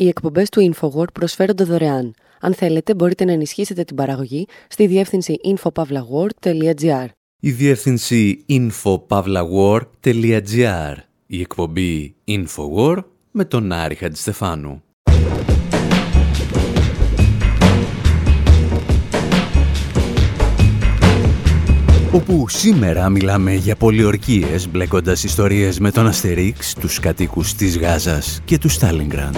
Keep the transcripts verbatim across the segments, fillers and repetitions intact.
Οι εκπομπές του InfoWord προσφέρονται δωρεάν. Αν θέλετε, μπορείτε να ενισχύσετε την παραγωγή στη διεύθυνση info pavla word τελεία gr. Η διεύθυνση info pavla word τελεία gr. Η εκπομπή InfoWord με τον Άρη Χατζηστεφάνου. Όπου σήμερα μιλάμε για πολιορκίες μπλέκοντας ιστορίες με τον Αστερίξ, τους κατοίκους της Γάζας και του Στάλινγκραντ.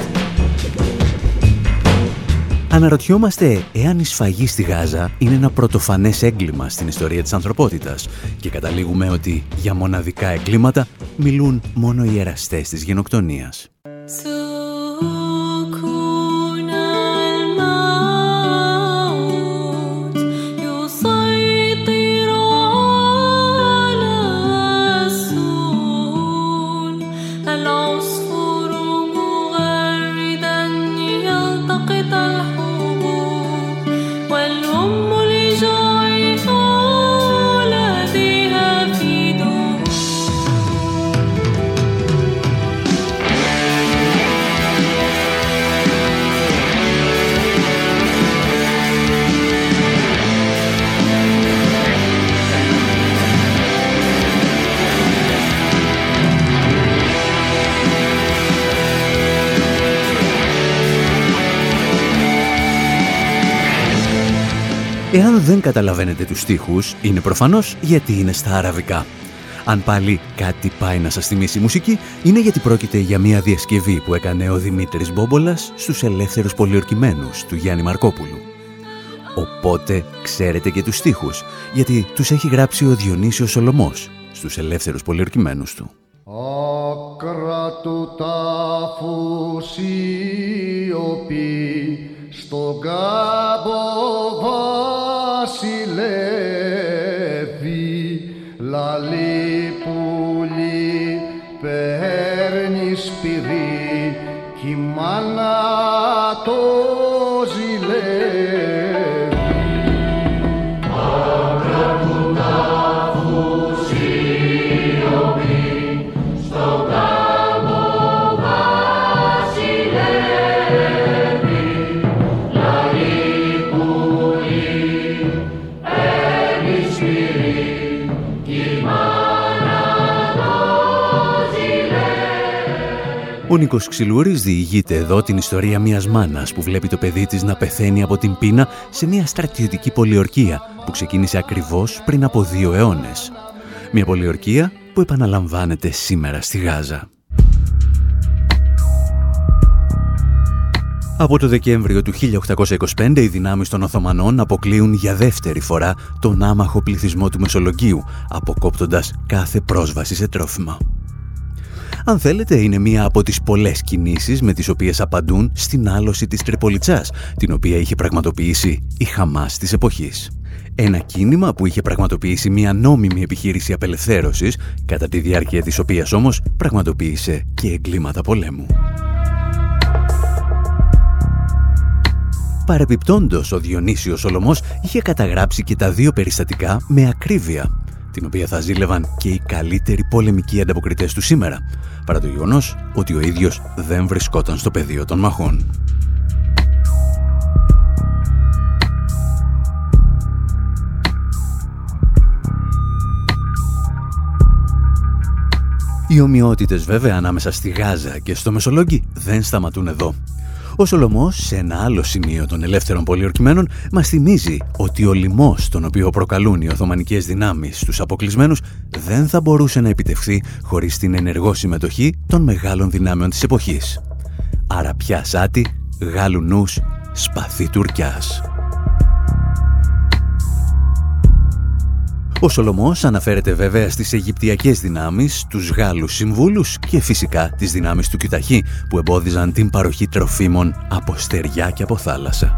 Αναρωτιόμαστε εάν η σφαγή στη Γάζα είναι ένα πρωτοφανές έγκλημα στην ιστορία της ανθρωπότητας και καταλήγουμε ότι για μοναδικά εγκλήματα μιλούν μόνο οι εραστές της γενοκτονίας. Εάν δεν καταλαβαίνετε τους στίχους, είναι προφανώς γιατί είναι στα αραβικά. Αν πάλι κάτι πάει να σας θυμίσει η μουσική, είναι γιατί πρόκειται για μια διασκευή που έκανε ο Δημήτρης Μπόμπολας στους Ελεύθερους Πολιορκημένους του Γιάννη Μαρκόπουλου. Οπότε ξέρετε και τους στίχους, γιατί τους έχει γράψει ο Διονύσιος Σολωμός στους Ελεύθερους Πολιορκημένους του. Άκρα του τάφου σιωπή στον κάμπο βασιλεύει, λαλή πουλί παίρνει σπυρί κι η μάνα το ζηλεύει. Άκρα του τάφου σιωπή στον κάμπο βασιλεύει, λαλή πουλί παίρνει σπυρί κι η μάνα το ζηλεύει. Ο Νίκος Ξυλούρης διηγείται εδώ την ιστορία μιας μάνας που βλέπει το παιδί της να πεθαίνει από την πείνα σε μια στρατιωτική πολιορκία που ξεκίνησε ακριβώς πριν από δύο αιώνες. Μια πολιορκία που επαναλαμβάνεται σήμερα στη Γάζα. Από το Δεκέμβριο του χίλια οκτακόσια είκοσι πέντε οι δυνάμεις των Οθωμανών αποκλείουν για δεύτερη φορά τον άμαχο πληθυσμό του Μεσολογγίου, αποκόπτοντας κάθε πρόσβαση σε τρόφιμα. Αν θέλετε, είναι μία από τις πολλές κινήσεις με τις οποίες απαντούν στην άλωση της Τριπολιτσάς, την οποία είχε πραγματοποιήσει η Χαμάς της εποχής. Ένα κίνημα που είχε πραγματοποιήσει μία νόμιμη επιχείρηση απελευθέρωσης, κατά τη διάρκεια της οποίας όμως πραγματοποίησε και εγκλήματα πολέμου. Παρεπιπτόντως, ο Διονύσιος Σολωμός είχε καταγράψει και τα δύο περιστατικά με ακρίβεια, την οποία θα ζήλευαν και οι καλύτεροι πολεμικοί ανταποκριτές του σήμερα, παρά το γεγονός ότι ο ίδιος δεν βρισκόταν στο πεδίο των μαχών. Οι ομοιότητες βέβαια ανάμεσα στη Γάζα και στο Μεσολόγγι δεν σταματούν εδώ. Ο Σολωμός, σε ένα άλλο σημείο των Ελεύθερων Πολιορκημένων, μας θυμίζει ότι ο λοιμός τον οποίο προκαλούν οι Οθωμανικές δυνάμεις στους αποκλεισμένους δεν θα μπορούσε να επιτευχθεί χωρίς την ενεργό συμμετοχή των μεγάλων δυνάμεων της εποχής. Άρα πια σάτι, Γάλλου νους, σπαθί Τουρκιάς. Ο Σολωμός αναφέρεται βέβαια στις Αιγυπτιακές δυνάμεις, τους Γάλλους συμβούλους και φυσικά τις δυνάμεις του Κιουταχή που εμπόδιζαν την παροχή τροφίμων από στεριά και από θάλασσα.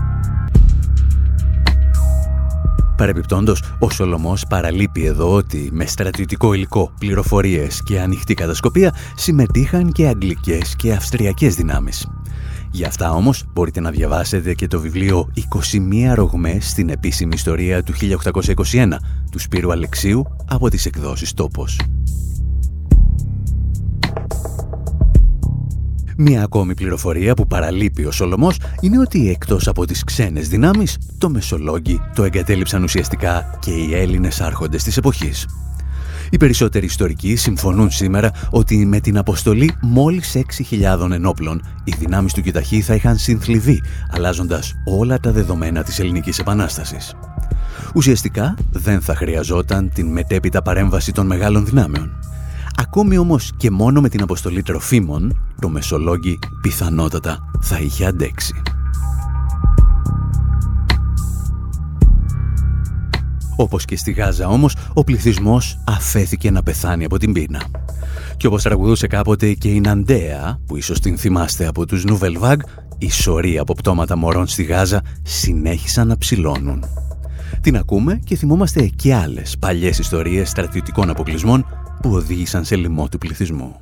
Παρεπιπτόντως, ο Σολωμός παραλείπει εδώ ότι με στρατιωτικό υλικό, πληροφορίες και ανοιχτή κατασκοπία συμμετείχαν και αγγλικές και αυστριακές δυνάμεις. Για αυτά όμως μπορείτε να διαβάσετε και το βιβλίο «είκοσι μία ρογμές στην επίσημη ιστορία του χίλια οκτακόσια είκοσι ένα» του Σπύρου Αλεξίου από τις εκδόσεις Τόπος. Μία ακόμη πληροφορία που παραλείπει ο Σολομός είναι ότι εκτός από τις ξένες δυνάμεις, το Μεσολόγγι το εγκατέλειψαν ουσιαστικά και οι Έλληνες άρχοντες της εποχής. Οι περισσότεροι ιστορικοί συμφωνούν σήμερα ότι με την αποστολή μόλις έξι χιλιάδων ενόπλων, οι δυνάμεις του Κιταχή θα είχαν συνθλιβεί, αλλάζοντας όλα τα δεδομένα της Ελληνικής Επανάστασης. Ουσιαστικά δεν θα χρειαζόταν την μετέπειτα παρέμβαση των μεγάλων δυνάμεων. Ακόμη όμως και μόνο με την αποστολή τροφίμων, το Μεσολόγγι πιθανότατα θα είχε αντέξει. Όπως και στη Γάζα όμως, ο πληθυσμός αφέθηκε να πεθάνει από την πείνα. Και όπως τραγουδούσε κάποτε και η Ναντέα, που ίσως την θυμάστε από τους Nouvelle Vague, οι σωροί από πτώματα μωρών στη Γάζα συνέχισαν να ψηλώνουν. Την ακούμε και θυμόμαστε και άλλες παλιές ιστορίες στρατιωτικών αποκλεισμών που οδήγησαν σε λοιμό του πληθυσμού.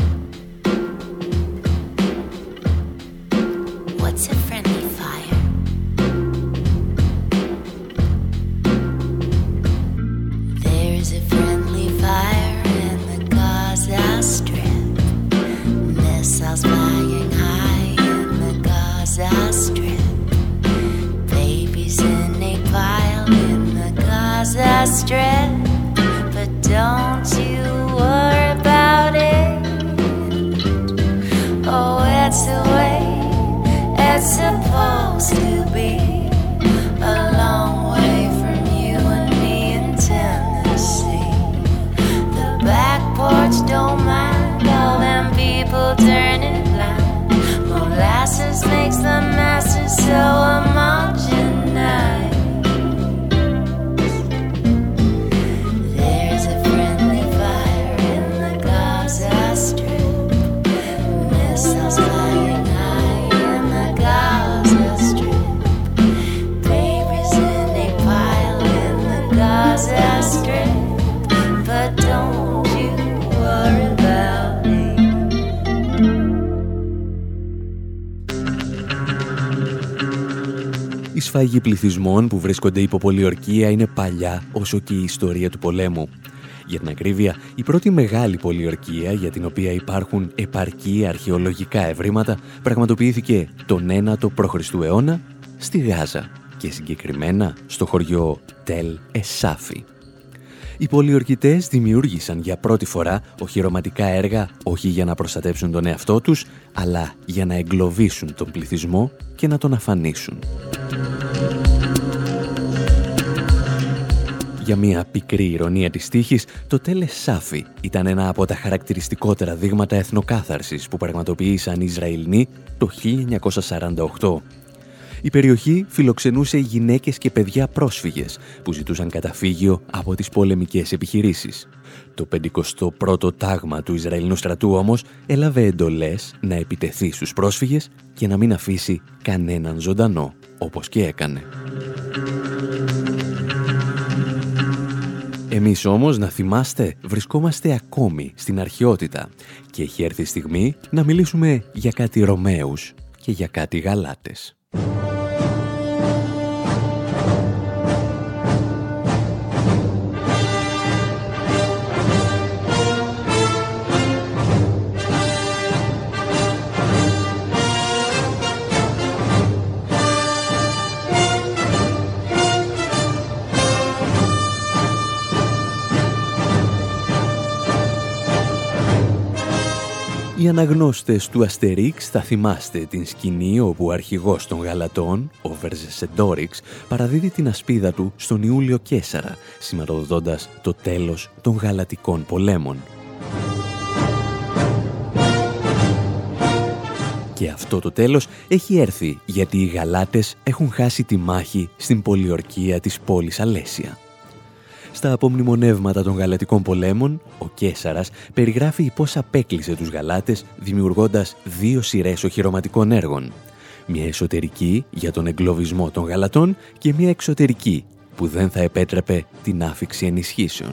Strip, but don't you worry about it. Oh, it's the way it's supposed to be. A long way from you and me in Tennessee. The back porch don't mind all them people turning blind. Molasses makes the masses so homogenized. Η σφαγή πληθυσμών που βρίσκονται υπό πολιορκία είναι παλιά όσο και η ιστορία του πολέμου. Για την ακρίβεια, η πρώτη μεγάλη πολιορκία για την οποία υπάρχουν επαρκή αρχαιολογικά ευρήματα πραγματοποιήθηκε τον ένατο προ Χριστού αιώνα στη Γάζα και συγκεκριμένα στο χωριό Τελ Εσάφι. Οι πολιορκητές δημιούργησαν για πρώτη φορά οχυρωματικά έργα όχι για να προστατεύσουν τον εαυτό τους, αλλά για να εγκλωβίσουν τον πληθυσμό και να τον αφανίσουν. Για μια πικρή ηρωνία της τύχης, το Τελ Εσάφι ήταν ένα από τα χαρακτηριστικότερα δείγματα εθνοκάθαρσης που πραγματοποίησαν οι Ισραηλοί το χίλια εννιακόσια σαράντα οκτώ. Η περιοχή φιλοξενούσε γυναίκες και παιδιά πρόσφυγες που ζητούσαν καταφύγιο από τις πολεμικές επιχειρήσεις. Το πενηκοστό πρώτο τάγμα του Ισραηλινού στρατού όμως έλαβε εντολές να επιτεθεί στους πρόσφυγες και να μην αφήσει κανέναν ζωντανό, όπως και έκανε. Εμείς όμως, να θυμάστε, βρισκόμαστε ακόμη στην αρχαιότητα και έχει έρθει η στιγμή να μιλήσουμε για κάτι Ρωμαίους και για κάτι Γαλάτες. Οι αναγνώστες του Αστερίξ θα θυμάστε την σκηνή όπου ο αρχηγός των Γαλατών, ο Βερζεσεντόριξ, παραδίδει την ασπίδα του στον Ιούλιο Καίσαρα, σηματοδοτώντας το τέλος των Γαλατικών πολέμων. Και αυτό το τέλος έχει έρθει γιατί οι Γαλάτες έχουν χάσει τη μάχη στην πολιορκία της πόλης Αλέσια. Στα απομνημονεύματα των Γαλατικών πολέμων, ο Καίσαρας περιγράφει πώς απέκλεισε τους Γαλάτες δημιουργώντας δύο σειρές οχυρωματικών έργων. Μια εσωτερική για τον εγκλωβισμό των Γαλατών και μια εξωτερική που δεν θα επέτρεπε την άφιξη ενισχύσεων.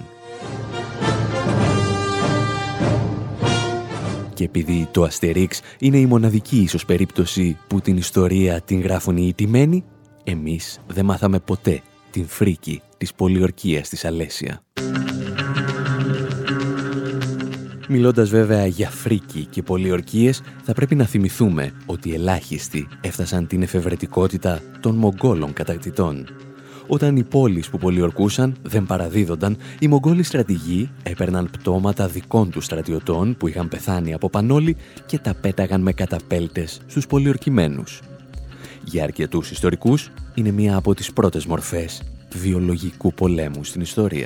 Και επειδή το Αστερίξ είναι η μοναδική ίσως περίπτωση που την ιστορία την γράφουν οι ηττημένοι, εμείς δεν μάθαμε ποτέ την φρίκη της πολιορκίας της Αλέσια. Μιλώντας βέβαια για φρίκη και πολιορκίες, θα πρέπει να θυμηθούμε ότι ελάχιστοι έφτασαν την εφευρετικότητα των Μογγόλων κατακτητών. Όταν οι πόλεις που πολιορκούσαν δεν παραδίδονταν, οι Μογγόλοι στρατηγοί έπαιρναν πτώματα δικών τους στρατιωτών που είχαν πεθάνει από πανόλη και τα πέταγαν με καταπέλτες στους πολιορκημένους. Για αρκετούς ιστορικούς, είναι μία από τις πρώτες μορφές βιολογικού πολέμου στην ιστορία.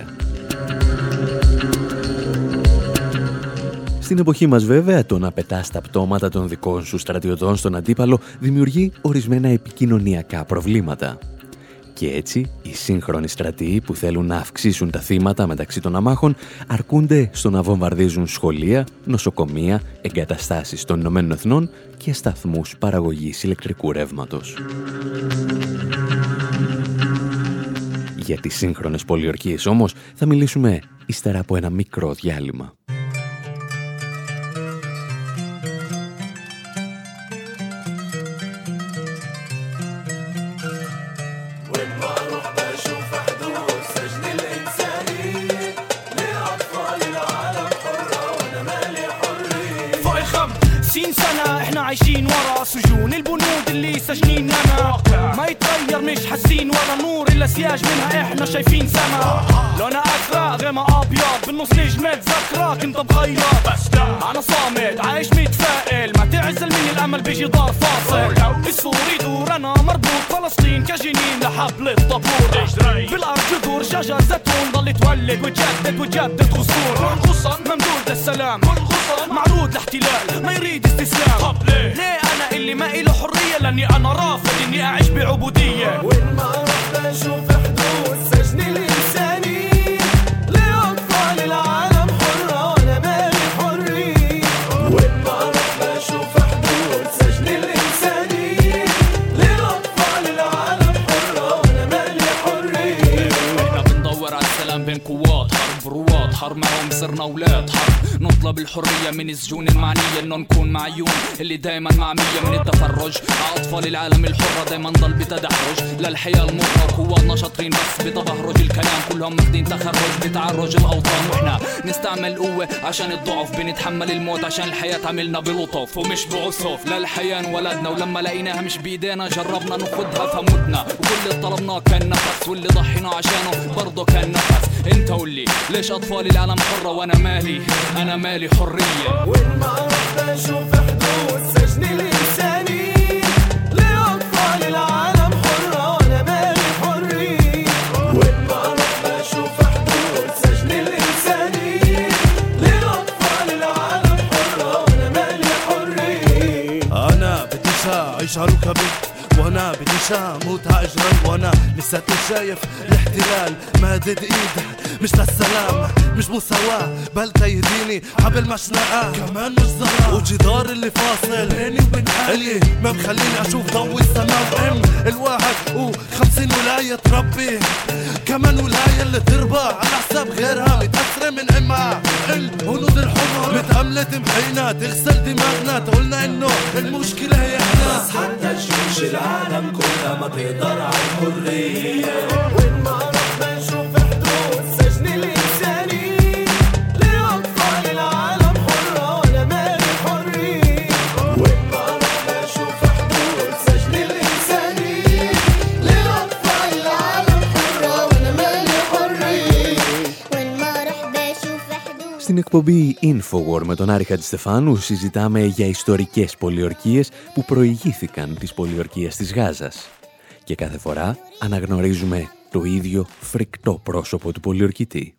Στην εποχή μας βέβαια, το να πετάς τα πτώματα των δικών σου στρατιωτών στον αντίπαλο δημιουργεί ορισμένα επικοινωνιακά προβλήματα. Και έτσι, οι σύγχρονοι στρατοί που θέλουν να αυξήσουν τα θύματα μεταξύ των αμάχων αρκούνται στο να βομβαρδίζουν σχολεία, νοσοκομεία, εγκαταστάσεις των Ηνωμένων Εθνών και σταθμούς παραγωγής ηλεκτρικού ρεύματος. Για τις σύγχρονες πολιορκίες όμως θα μιλήσουμε ύστερα από ένα μικρό διάλειμμα. عايشين ورا سجون البنود اللي سجنيننا ما يتغير مش حاسين ولا نور إلا سياج منها إحنا شايفين سما لونها أزرق غير أبيض بالنص نجمة ذكرى كنت بغير بس أنا صامت عايش متفائل ما تعزل مني الأمل بيجي ضار فاصل السوري دور أنا مربوط فلسطين كجنين لحبل الطابور بالأرض جذور شجر زيتون ضل تولد وتجدد وتجدد غصون ممدود للسلام معروض لاحتلال ما يريد استسلام ليه أنا اللي ما إله حرية لأني أنا رافض إني أعيش بعبودية وين ما أروح بشوف حدود سجن الإنساني لأطفال العالم حرة وأنا مالي حرية وين ما أروح بشوف حدود سجن الإنساني لأطفال العالم حرة وأنا مالي حرية إحنا بندور على السلام بين قوات حرب رواد حرب معهم صرنا أولاد حرب نطلب الحرية من السجون المعنية إنه نكون معيون اللي دايما معمية من التفرج أطفال العالم الحرة دايما ضل بتدحرج للحياة المرة وقواتنا شاطرين بس بتبهرج الكلام كلهم ماخدين تخرج بتعرج الأوطان وإحنا نستعمل قوة عشان الضعف بنتحمل الموت عشان الحياة عملنا بلطف ومش بعسف للحياة انولدنا ولما لقيناها مش بإيدينا جربنا ناخدها فمتنا وكل اللي طلبناه كان نفس واللي ضحينا عشانه برضه كان نفس انت قولي ليش أطفال العالم حرة وأنا مالي أنا مالي حرية وين ما أروح بشوف حدود سجن الإنساني لأطفال العالم حرة وأنا مالي حرية وين ما أروح بشوف حدود سجن الإنساني لأطفال العالم حرة وأنا مالي حرية أنا بدي أعيش عالكبد وانا بدي اموت هاجرا وانا لسه شايف الاحتلال مادد ايده مش للسلام مش مساواة بل تيديني حبل مشنقة كمان مش زرع وجدار اللي فاصل بيني وبين حالي ما بخليني اشوف ضوء السماء وام الواحد وخمسين ولاية تربي كمان ولاية اللي تربى على حساب غيرها متأثرة من امها الهنود الحمر متأملة محينا تغسل دماغنا تقولنا انه المشكلة هي احنا بس حتى الجيوش العالم كلها ما تقدر على الحرية وين ما اروح بشوف حدود سجن الإنساني لأطفال العالم حرة وأنا مالي حرية وين ما اروح بشوف حدود سجن الإنساني لأطفال العالم حرة وأنا مالي حرية وين ما اروح بشوف حدود. Στην εκπομπή Infowar με τον Άρη Χατζηστεφάνου συζητάμε για ιστορικές πολιορκίες που προηγήθηκαν της πολιορκίας της Γάζας. Και κάθε φορά αναγνωρίζουμε το ίδιο φρικτό πρόσωπο του πολιορκητή.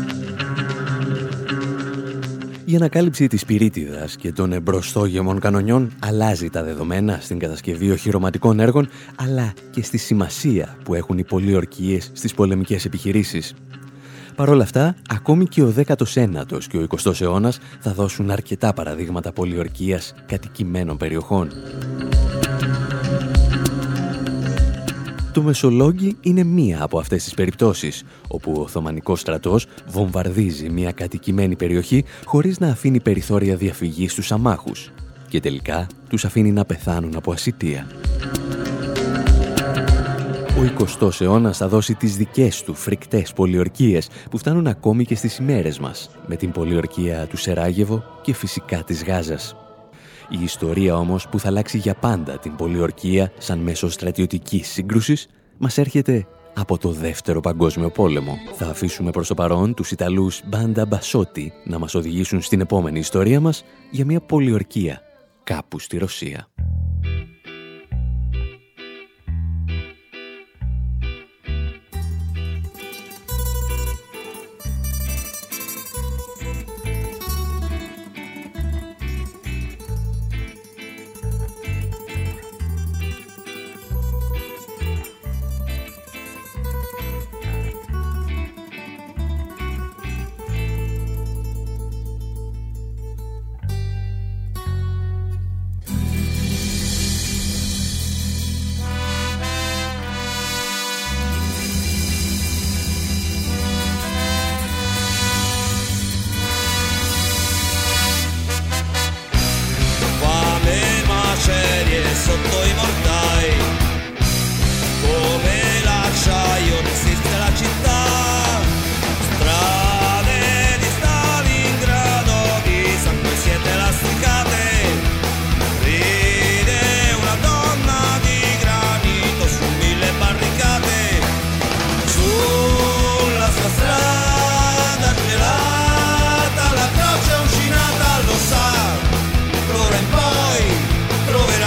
Η ανακάλυψη της πυρίτιδας και των εμπροστόγεμων κανονιών αλλάζει τα δεδομένα στην κατασκευή οχυρωματικών έργων, αλλά και στη σημασία που έχουν οι πολιορκίες στις πολεμικές επιχειρήσεις. Παρ' όλα αυτά, ακόμη και ο δέκατος ένατος και ο εικοστός αιώνας θα δώσουν αρκετά παραδείγματα πολιορκίας κατοικημένων περιοχών. Το Μεσολόγγι είναι μία από αυτές τις περιπτώσεις, όπου ο Οθωμανικός στρατός βομβαρδίζει μια κατοικημένη περιοχή χωρίς να αφήνει περιθώρια διαφυγής στους αμάχους και τελικά τους αφήνει να πεθάνουν από ασιτεία. Ο εικοστός αιώνας θα δώσει τις δικές του φρικτές πολιορκίες που φτάνουν ακόμη και στις ημέρες μας, με την πολιορκία του Σεράγεβο και φυσικά της Γάζας. Η ιστορία όμως που θα αλλάξει για πάντα την πολιορκία σαν μέσο στρατιωτικής σύγκρουσης μας έρχεται από το Δεύτερο Παγκόσμιο Πόλεμο. Θα αφήσουμε προς το παρόν τους Ιταλούς Μπάντα Μπασότι να μας οδηγήσουν στην επόμενη ιστορία μας για μια πολιορκία κάπου στη Ρωσία. Sotto i mortai, come l'acciaio resiste la città, strade di Stalingrado di sangue siete lasticate, ride una donna di granito su mille barricate, sulla sua strada gelata la croce uncinata lo sa, d'ora in poi troverà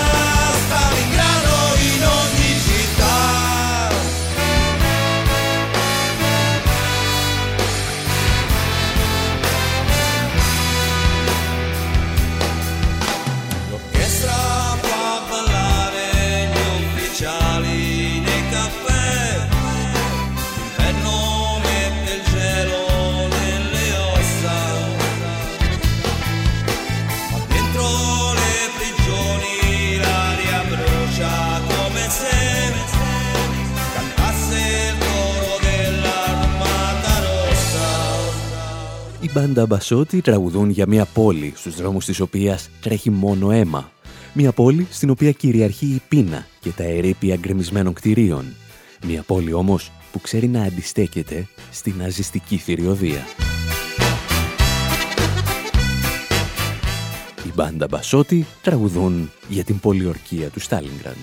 Οι Μπάντα Μπασότι τραγουδούν για μια πόλη στους δρόμους της οποίας τρέχει μόνο αίμα. Μια πόλη στην οποία κυριαρχεί η πείνα και τα ερείπια γκρεμισμένων κτηρίων. Μια πόλη όμως που ξέρει να αντιστέκεται στη ναζιστική θηριωδία. Οι Μπάντα Μπασότι τραγουδούν για την πολιορκία του Στάλινγκραντ.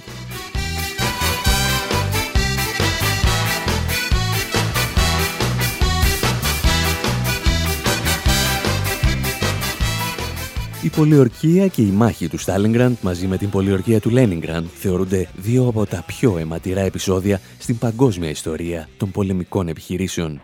Η πολιορκία και η μάχη του Στάλινγκραντ μαζί με την πολιορκία του Λένινγκραντ θεωρούνται δύο από τα πιο αιματηρά επεισόδια στην παγκόσμια ιστορία των πολεμικών επιχειρήσεων.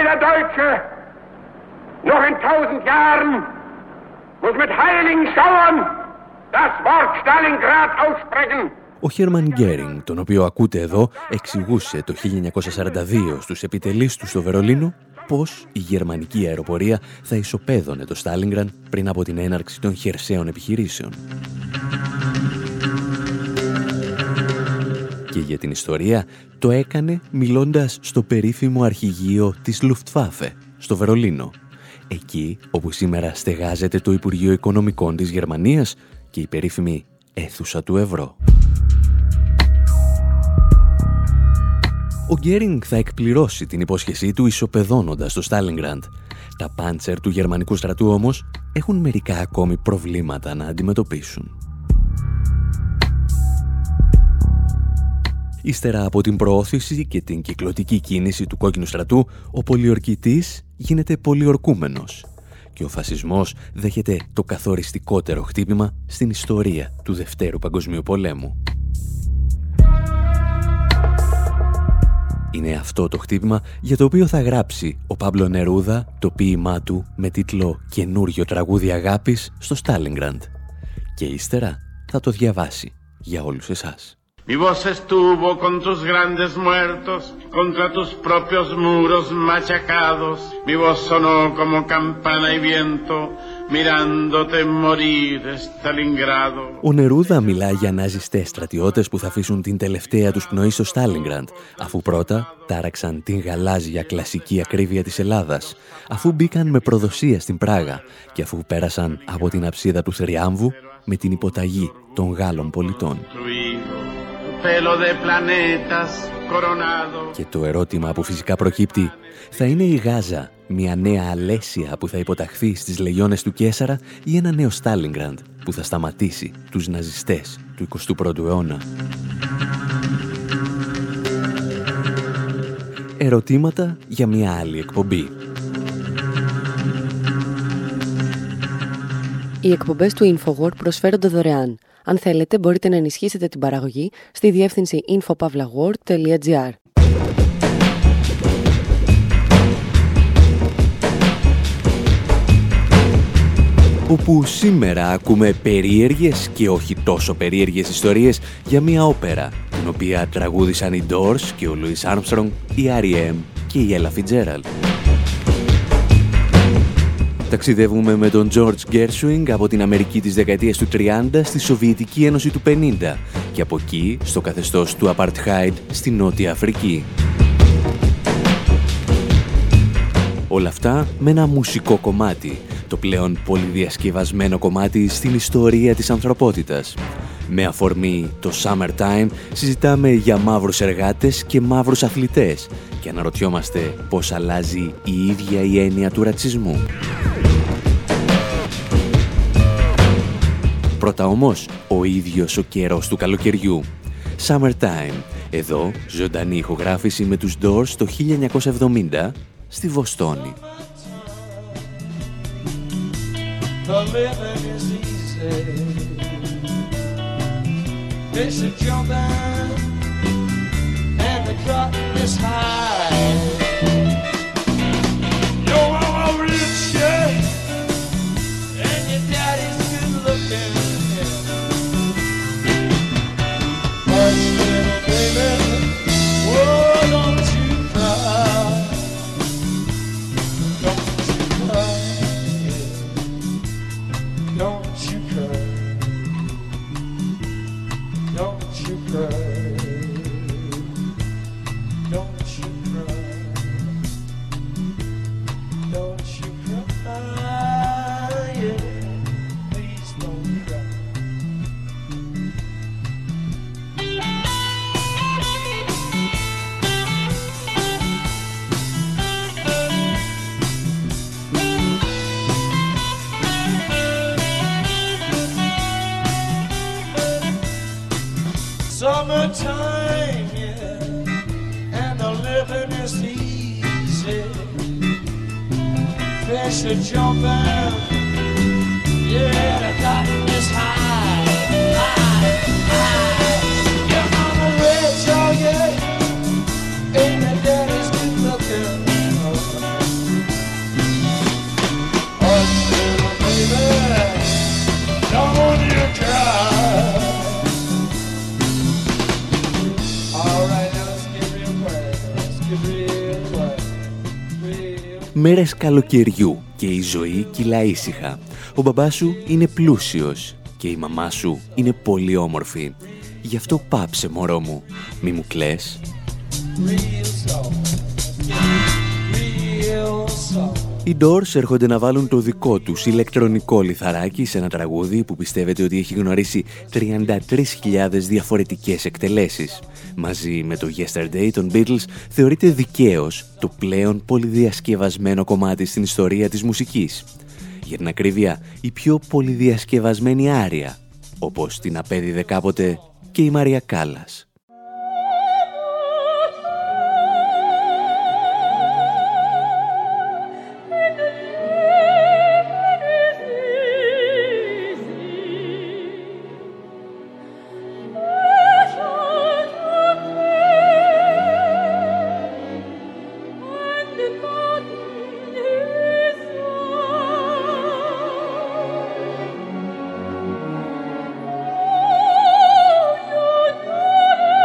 Ο Χέρμαν Γκέρινγκ, τον οποίο ακούτε εδώ, εξηγούσε το χίλια εννιακόσια σαράντα δύο στους επιτελείς του στο Βερολίνο πώς η γερμανική αεροπορία θα ισοπαίδωνε το Στάλινγκραντ πριν από την έναρξη των χερσαίων επιχειρήσεων. Και για την ιστορία το έκανε μιλώντας στο περίφημο αρχηγείο της Luftwaffe, στο Βερολίνο, εκεί όπου σήμερα στεγάζεται το Υπουργείο Οικονομικών της Γερμανίας και η περίφημη αίθουσα του ευρώ. Ο Γκέρινγκ θα εκπληρώσει την υπόσχεσή του ισοπεδώνοντας το Στάλινγκραντ. Τα πάντσερ του γερμανικού στρατού όμως έχουν μερικά ακόμη προβλήματα να αντιμετωπίσουν. Ύστερα από την προώθηση και την κυκλωτική κίνηση του κόκκινου στρατού, ο πολιορκητής γίνεται πολιορκούμενος και ο φασισμός δέχεται το καθοριστικότερο χτύπημα στην ιστορία του Δευτέρου Παγκοσμίου Πολέμου. Είναι αυτό το χτύπημα για το οποίο θα γράψει ο Πάμπλο Νερούδα το ποίημά του με τίτλο «Καινούριο τραγούδι αγάπης» στο Στάλινγκραντ. Και ύστερα θα το διαβάσει για όλους εσάς. Mi voz estuvo con tus grandes muertos, contra tus propios muros machacados. Mi voz sonó como campana y viento, mirándote morir, Stalingrado. Ο Νερούδα μιλά για ναζιστές στρατιώτες που θα αφήσουν την τελευταία τους πνοή στο Στάλινγκραντ, αφού πρώτα τάραξαν την γαλάζια κλασική ακρίβεια της Ελλάδας, αφού μπήκαν με προδοσία στην Πράγα και αφού πέρασαν από την αψίδα του θριάμβου με την υποταγή των Γάλλων πολιτών. pelo de planetas coronados. Και το ερώτημα που φυσικά προκύπτει, θα είναι η Γάζα μια νέα Αλέσια που θα υποταχθεί στις λεγιώνες του Καίσαρα ή ένα νέο Στάλινγκραντ που θα σταματήσει τους ναζιστές του εικοστού πρώτου αιώνα? Ερωτήματα για μια άλλη εκπομπή. Οι εκπομπές του InfoWord προσφέρονται δωρεάν. Αν θέλετε, μπορείτε να ενισχύσετε την παραγωγή στη διεύθυνση infopavlagor τελεία gr. Όπου σήμερα ακούμε περίεργες και όχι τόσο περίεργες ιστορίες για μια όπερα, την οποία τραγούδισαν οι Doors και ο Louis Armstrong, η αρ ι εμ και η Ella Fitzgerald. Ταξιδεύουμε με τον George Gershwin από την Αμερική της δεκαετίας του τριάντα στη Σοβιετική Ένωση του πενήντα και από εκεί στο καθεστώς του Apartheid στη Νότια Αφρική. Όλα αυτά με ένα μουσικό κομμάτι, το πλέον πολυδιασκευασμένο κομμάτι στην ιστορία της ανθρωπότητας. Με αφορμή το Summertime συζητάμε για μαύρους εργάτες και μαύρους αθλητές και αναρωτιόμαστε πώς αλλάζει η ίδια η έννοια του ρατσισμού. Πρώτα όμως, ο ίδιος ο καιρός του καλοκαιριού. Summertime. Εδώ, ζωντανή ηχογράφηση με τους Doors το χίλια εννιακόσια εβδομήντα στη Βοστόνη. The living is easy. They should jump in, and the cut is high. Your mama rich, yeah, and your daddy's good looking. Hush, little baby, oh, don't you cry. Don't you cry. Don't you cry, don't you cry, don't you cry, don't you cry, yeah, please don't cry. Summertime, yeah, and the living is easy. Fish are jumping, yeah, the cotton is high, high, high. Your mama rich, oh yeah, and your daddy's good looking. Oh, little baby, don't you cry. Μέρες καλοκαιριού και η ζωή κυλά ήσυχα. Ο μπαμπάς σου είναι πλούσιος και η μαμά σου είναι πολύ όμορφη. Γι' αυτό πάψε, μωρό μου, μη μου κλαις. Οι Doors έρχονται να βάλουν το δικό τους ηλεκτρονικό λιθαράκι σε ένα τραγούδι που πιστεύετε ότι έχει γνωρίσει τριάντα τρεις χιλιάδες διαφορετικές εκτελέσεις. Μαζί με το Yesterday των Beatles θεωρείται δικαίως το πλέον πολυδιασκευασμένο κομμάτι στην ιστορία της μουσικής. Για την ακρίβεια, η πιο πολυδιασκευασμένη άρια, όπως την απέδιδε κάποτε και η Μαρία Κάλλας. Oh,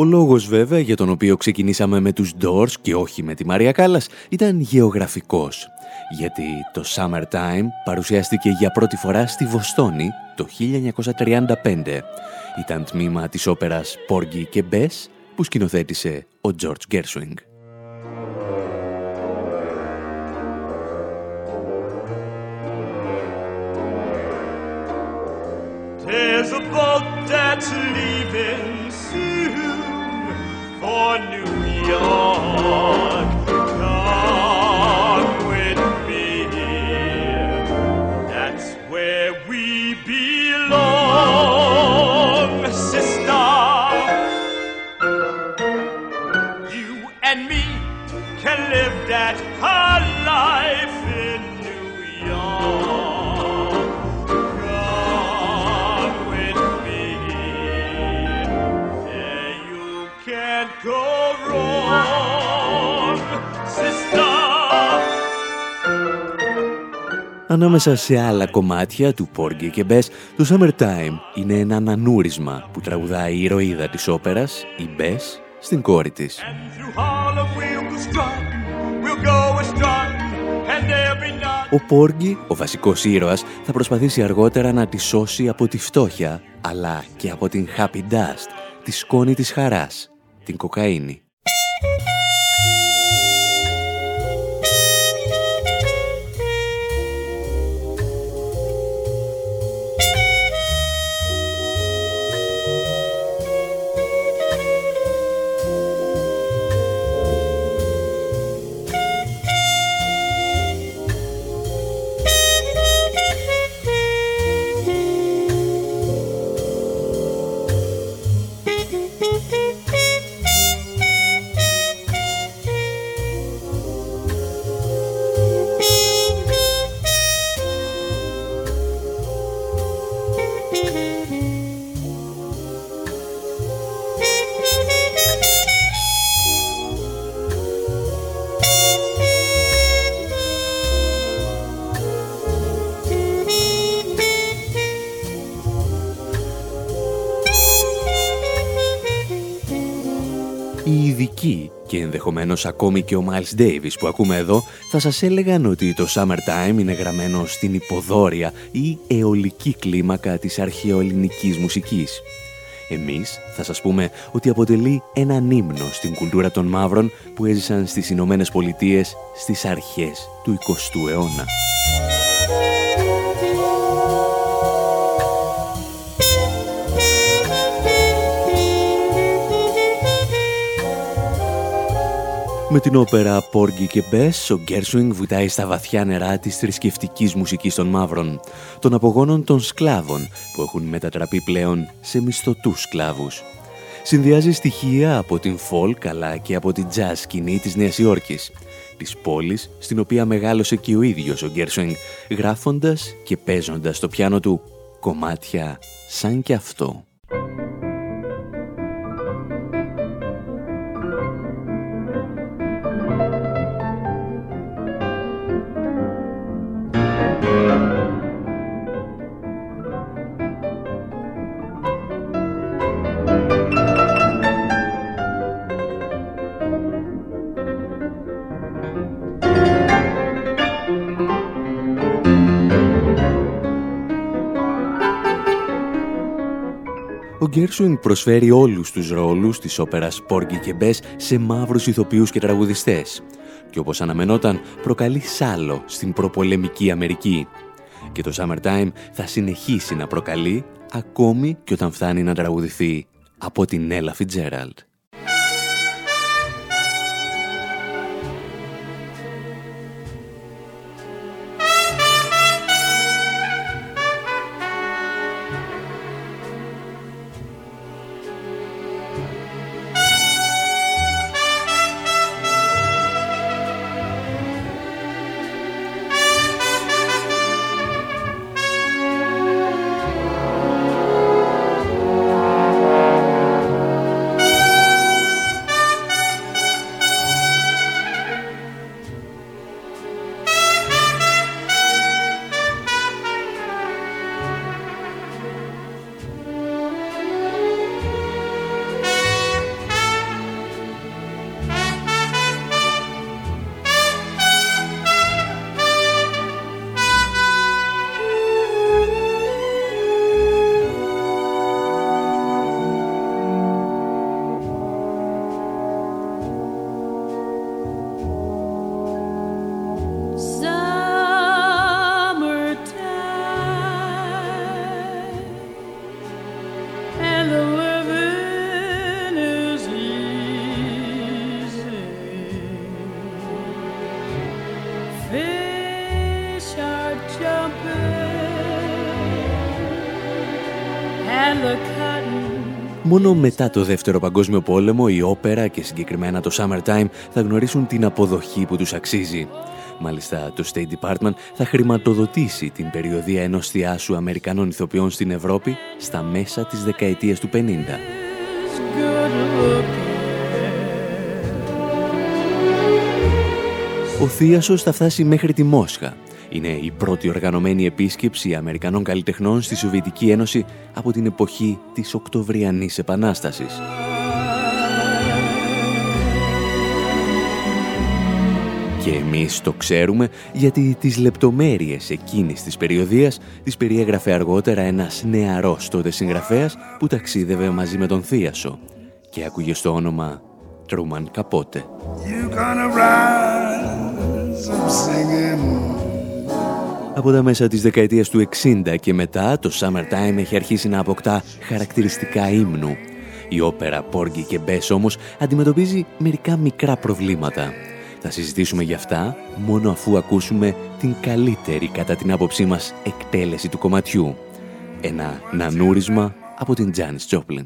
Ο λόγος βέβαια για τον οποίο ξεκινήσαμε με τους Doors και όχι με τη Μαρία Κάλλας ήταν γεωγραφικός. Γιατί το Summertime παρουσιάστηκε για πρώτη φορά στη Βοστόνη το χίλια εννιακόσια τριάντα πέντε. Ήταν τμήμα της όπερας Porgy και Bess που σκηνοθέτησε ο George Gershwin. There's a boat that's leaving soon for New York. Come with me. That's where we belong, sister. You and me can live that hard life in New York. Come with me. There you can't go wrong, sister. Ανάμεσα σε άλλα κομμάτια του Porgy και Bess, το Summertime είναι ένα ανανούρισμα που τραγουδάει η ηρωίδα της όπερας, η Bess, στην κόρη της. Ο Porgy, ο βασικός ήρωας, θα προσπαθήσει αργότερα να τη σώσει από τη φτώχεια, αλλά και από την happy dust, τη σκόνη της χαράς, την κοκαίνη. Οι ειδικοί και ενδεχομένως ακόμη και ο Miles Davis που ακούμε εδώ θα σας έλεγαν ότι το Summertime είναι γραμμένο στην υποδόρια ή αιωλική κλίμακα της αρχαιοελληνικής μουσικής. Εμείς θα σας πούμε ότι αποτελεί έναν ύμνο στην κουλτούρα των μαύρων που έζησαν στις Ηνωμένες Πολιτείες στις αρχές του εικοστού αιώνα. Με την όπερα Porgy και Bess, ο Gershwin βουτάει στα βαθιά νερά της θρησκευτικής μουσικής των μαύρων, των απογόνων των σκλάβων που έχουν μετατραπεί πλέον σε μισθωτούς σκλάβους. Συνδυάζει στοιχεία από την folk αλλά και από την jazz σκηνή της Νέας Υόρκης, της πόλης στην οποία μεγάλωσε και ο ίδιος ο Gershwin, γράφοντας και παίζοντας στο πιάνο του κομμάτια σαν και αυτό. Ο Gershwin προσφέρει όλους τους ρόλους της όπερας Porgy και Bess σε μαύρους ηθοποιούς και τραγουδιστές και όπως αναμενόταν προκαλεί σάλο στην προπολεμική Αμερική. Και το Summertime θα συνεχίσει να προκαλεί ακόμη και όταν φτάνει να τραγουδηθεί από την Ella Fitzgerald. Μόνο μετά το Δεύτερο Παγκόσμιο Πόλεμο η όπερα και συγκεκριμένα το Summertime θα γνωρίσουν την αποδοχή που τους αξίζει. Μάλιστα το State Department θα χρηματοδοτήσει την περιοδεία ενός θειάσου Αμερικανών ηθοποιών στην Ευρώπη στα μέσα της δεκαετίας του πενήντα. Ο θίασος θα φτάσει μέχρι τη Μόσχα. Είναι η πρώτη οργανωμένη επίσκεψη Αμερικανών καλλιτεχνών στη Σοβιετική Ένωση από την εποχή της Οκτωβριανής Επανάστασης. Και εμείς το ξέρουμε γιατί τις λεπτομέρειες εκείνης της περιοδίας τις περιέγραφε αργότερα ένας νεαρός τότε συγγραφέας που ταξίδευε μαζί με τον θίασο και άκουγε στο όνομα Τρούμαν Καπότε. Από τα μέσα της δεκαετίας του εξήντα και μετά, το Summertime έχει αρχίσει να αποκτά χαρακτηριστικά ύμνου. Η όπερα Porgy και Bess όμως αντιμετωπίζει μερικά μικρά προβλήματα. Θα συζητήσουμε γι' αυτά μόνο αφού ακούσουμε την καλύτερη κατά την άποψή μας εκτέλεση του κομματιού. Ένα νανούρισμα από την Janis Joplin.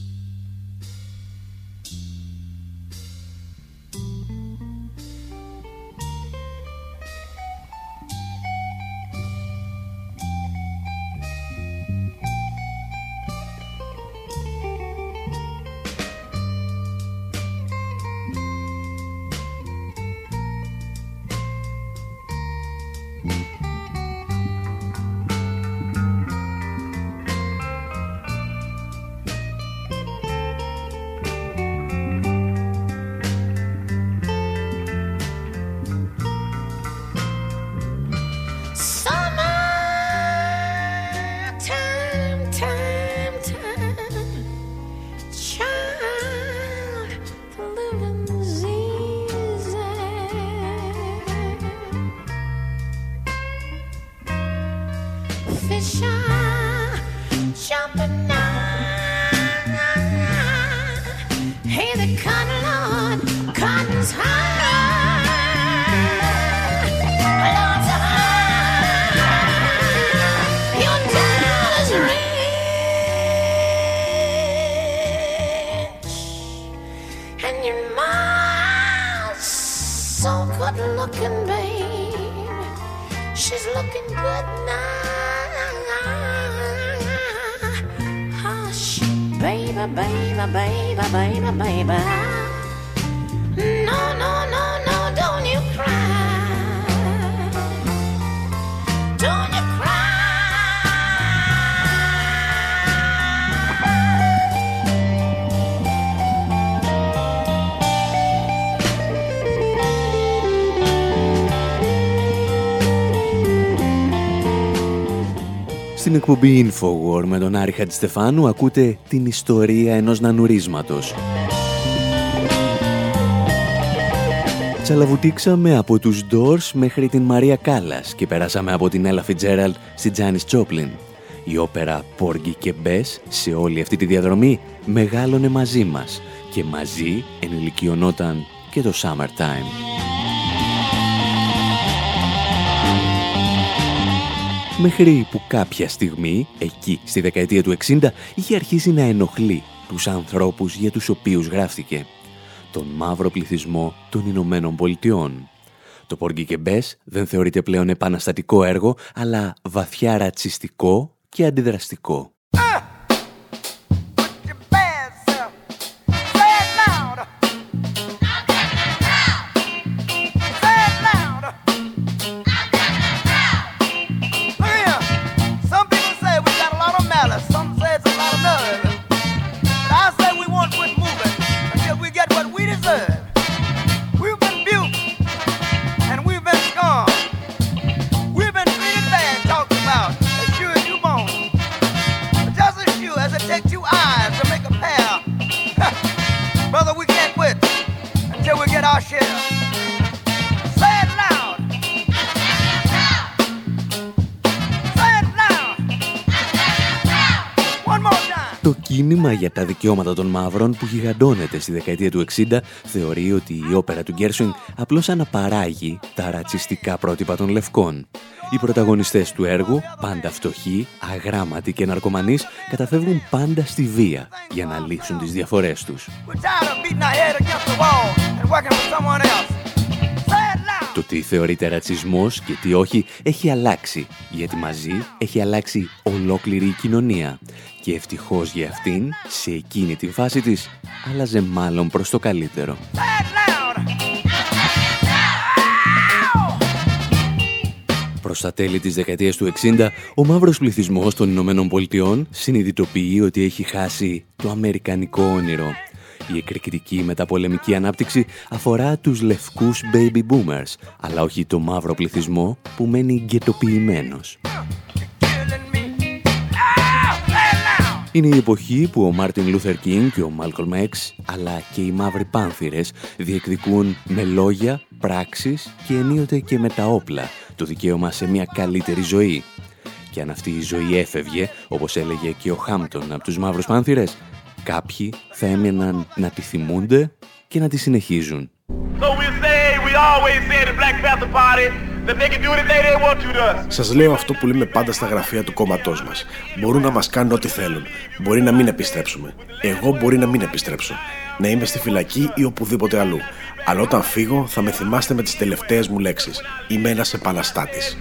Στην εκπομπή Infowar με τον Άρη Χατζηστεφάνου ακούτε την ιστορία ενός νανουρίσματος. Τσαλαβουτήξαμε από τους Doors μέχρι την Μαρία Κάλλας και περάσαμε από την Ella Fitzgerald στη Janis Joplin. Η όπερα Porgy και Bess σε όλη αυτή τη διαδρομή μεγάλωνε μαζί μας και μαζί ενηλικιωνόταν και το Summertime. Μέχρι που κάποια στιγμή, εκεί στη δεκαετία του εξήντα, είχε αρχίσει να ενοχλεί τους ανθρώπους για τους οποίους γράφτηκε. Τον μαύρο πληθυσμό των Ηνωμένων Πολιτειών. Το Porgy και Bess δεν θεωρείται πλέον επαναστατικό έργο, αλλά βαθιά ρατσιστικό και αντιδραστικό. Το κίνημα για τα δικαιώματα των μαύρων που γιγαντώνεται στη δεκαετία του εξήντα θεωρεί ότι η όπερα του Γκέρσουινγκ απλώς αναπαράγει τα ρατσιστικά πρότυπα των λευκών. Οι πρωταγωνιστές του έργου, πάντα φτωχοί, αγράμματοι και ναρκωμανείς, καταφεύγουν πάντα στη βία για να λύσουν τις διαφορές τους. Το τι θεωρείται ρατσισμός και τι όχι έχει αλλάξει, γιατί μαζί έχει αλλάξει ολόκληρη η κοινωνία. Και ευτυχώς για αυτήν, σε εκείνη την φάση της, άλλαζε μάλλον προς το καλύτερο. Προς τα τέλη της δεκαετίας του εξήντα, ο μαύρος πληθυσμός των Ηνωμένων Πολιτειών συνειδητοποιεί ότι έχει χάσει το αμερικανικό όνειρο. Η εκρηκτική μεταπολεμική ανάπτυξη αφορά τους λευκούς baby boomers, αλλά όχι το μαύρο πληθυσμό που μένει γκετοποιημένος. Είναι η εποχή που ο Μάρτιν Λούθερ Κίνγκ και ο Μάλκολμ Εξ, αλλά και οι μαύροι πάνθυρες διεκδικούν με λόγια, πράξεις και ενίοτε και με τα όπλα το δικαίωμα σε μια καλύτερη ζωή. Και αν αυτή η ζωή έφευγε, όπως έλεγε και ο Χάμπτον από τους μαύρους πάνθυρες, κάποιοι θα έμεναν να τη θυμούνται και να τη συνεχίζουν. Σας λέω αυτό που λέμε πάντα στα γραφεία του κόμματός μας. Μπορούν να μας κάνουν ό,τι θέλουν. Μπορεί να μην επιστρέψουμε. Εγώ μπορεί να μην επιστρέψω. Να είμαι στη φυλακή ή οπουδήποτε αλλού. Αλλά όταν φύγω θα με θυμάστε με τις τελευταίες μου λέξεις. Είμαι ένας επαναστάτης.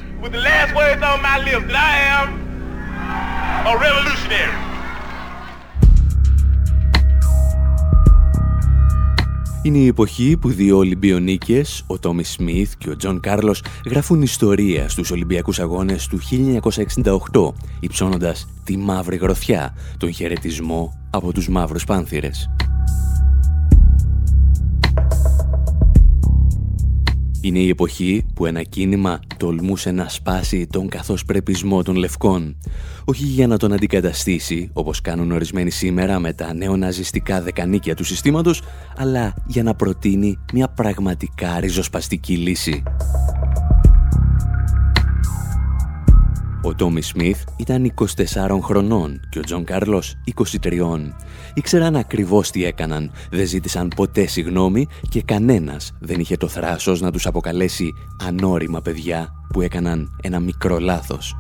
Είναι η εποχή που δύο Ολυμπιονίκες, ο Τόμι Σμιθ και ο Τζον Κάρλος, γράφουν ιστορία στους Ολυμπιακούς Αγώνες του χίλια εννιακόσια εξήντα οκτώ, υψώνοντας τη μαύρη γροθιά, τον χαιρετισμό από τους μαύρους πάνθυρες. Είναι η εποχή που ένα κίνημα τολμούσε να σπάσει τον καθώς πρεπισμό των λευκών. Όχι για να τον αντικαταστήσει, όπως κάνουν ορισμένοι σήμερα με τα νεοναζιστικά δεκανίκια του συστήματος, αλλά για να προτείνει μια πραγματικά ριζοσπαστική λύση. Ο Τόμι Σμιθ ήταν είκοσι τεσσάρων χρονών και ο Τζον Κάρλος είκοσι τριών. Ήξεραν ακριβώς τι έκαναν, δεν ζήτησαν ποτέ συγγνώμη και κανένας δεν είχε το θράσος να τους αποκαλέσει ανώριμα παιδιά που έκαναν ένα μικρό λάθος.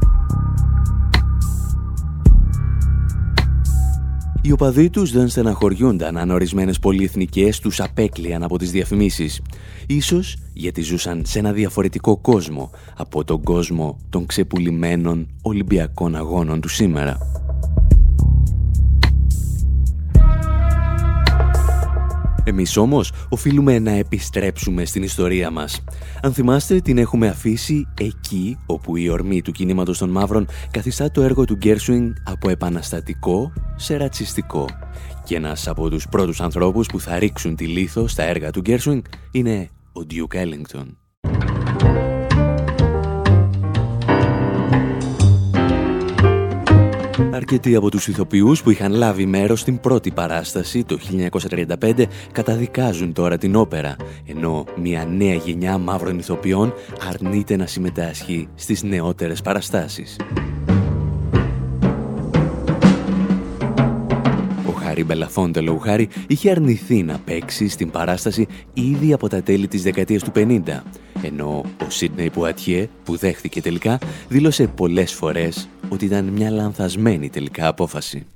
Οι οπαδοί τους δεν στεναχωριούνταν αν ορισμένες πολυεθνικές τους απέκλειαν από τις διαφημίσεις. Ίσως γιατί ζούσαν σε ένα διαφορετικό κόσμο από τον κόσμο των ξεπουλημένων Ολυμπιακών Αγώνων του σήμερα. Εμείς όμως οφείλουμε να επιστρέψουμε στην ιστορία μας. Αν θυμάστε, την έχουμε αφήσει εκεί όπου η ορμή του κινήματος των μαύρων καθιστά το έργο του Γκέρσουινγκ από επαναστατικό σε ρατσιστικό. Και ένας από τους πρώτους ανθρώπους που θα ρίξουν τη λίθο στα έργα του Γκέρσουινγκ είναι ο Ντιούκ Έλινγκτον. Αρκετοί από τους ηθοποιούς που είχαν λάβει μέρος στην πρώτη παράσταση το χίλια εννιακόσια τριάντα πέντε καταδικάζουν τώρα την όπερα, ενώ μια νέα γενιά μαύρων ηθοποιών αρνείται να συμμετάσχει στις νεότερες παραστάσεις. Ο Χάρι Μπελαφόντε, λόγου χάρη, είχε αρνηθεί να παίξει στην παράσταση ήδη από τα τέλη της δεκαετίας του πενήντα, ενώ ο Σίντνεϊ Πουατιέ, που δέχθηκε τελικά, δήλωσε πολλές φορές ότι ήταν μια λανθασμένη τελικά απόφαση.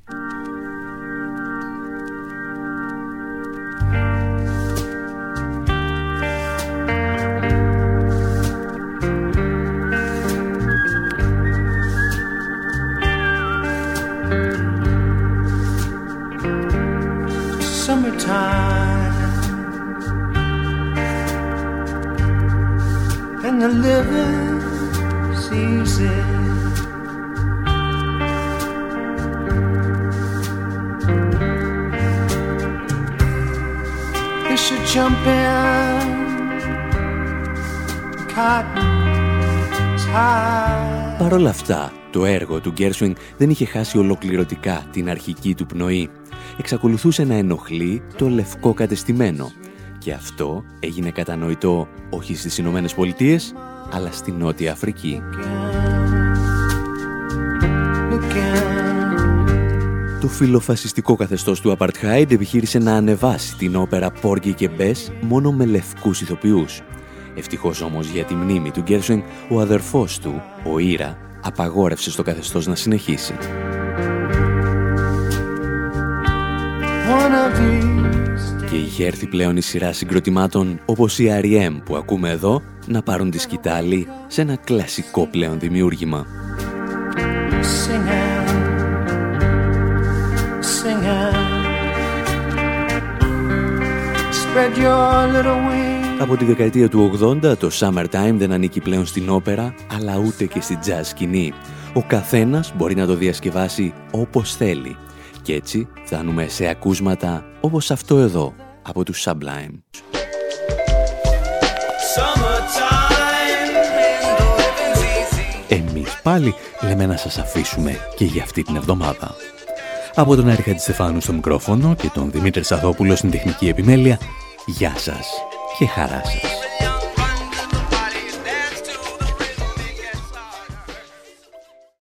Summertime and the living's easy. Jump in, cotton's high. Παρ' όλα αυτά, το έργο του Γκέρσουινγκ δεν είχε χάσει ολοκληρωτικά την αρχική του πνοή. Εξακολουθούσε να ενοχλεί το λευκό κατεστημένο. Και αυτό έγινε κατανοητό όχι στις Ηνωμένες Πολιτείες, αλλά στη Νότια Αφρική. Το φιλοφασιστικό καθεστώς του Απαρτχάιντ επιχείρησε να ανεβάσει την όπερα Πόργκι και Μπες μόνο με λευκούς ηθοποιούς. Ευτυχώς όμως για τη μνήμη του Γκέρσουινγκ, ο αδερφός του, ο Ήρα, απαγόρευσε στο καθεστώς να συνεχίσει. Και είχε έρθει πλέον η σειρά συγκροτημάτων όπως η αρ ι εμ που ακούμε εδώ να πάρουν τη σκητάλη σε ένα κλασικό πλέον δημιούργημα. Από τη δεκαετία του ογδόντα το Summertime δεν ανήκει πλέον στην όπερα αλλά ούτε και στη jazz σκηνή. Ο καθένας μπορεί να το διασκευάσει όπως θέλει. Και έτσι φτάνουμε σε ακούσματα όπως αυτό εδώ από τους Sublime. Εμείς πάλι λέμε να σας αφήσουμε και για αυτή την εβδομάδα. Από τον Άρη Χατζηστεφάνου στο μικρόφωνο και τον Δημήτρη Σαδόπουλο στην τεχνική επιμέλεια, γεια σας και χαρά σας.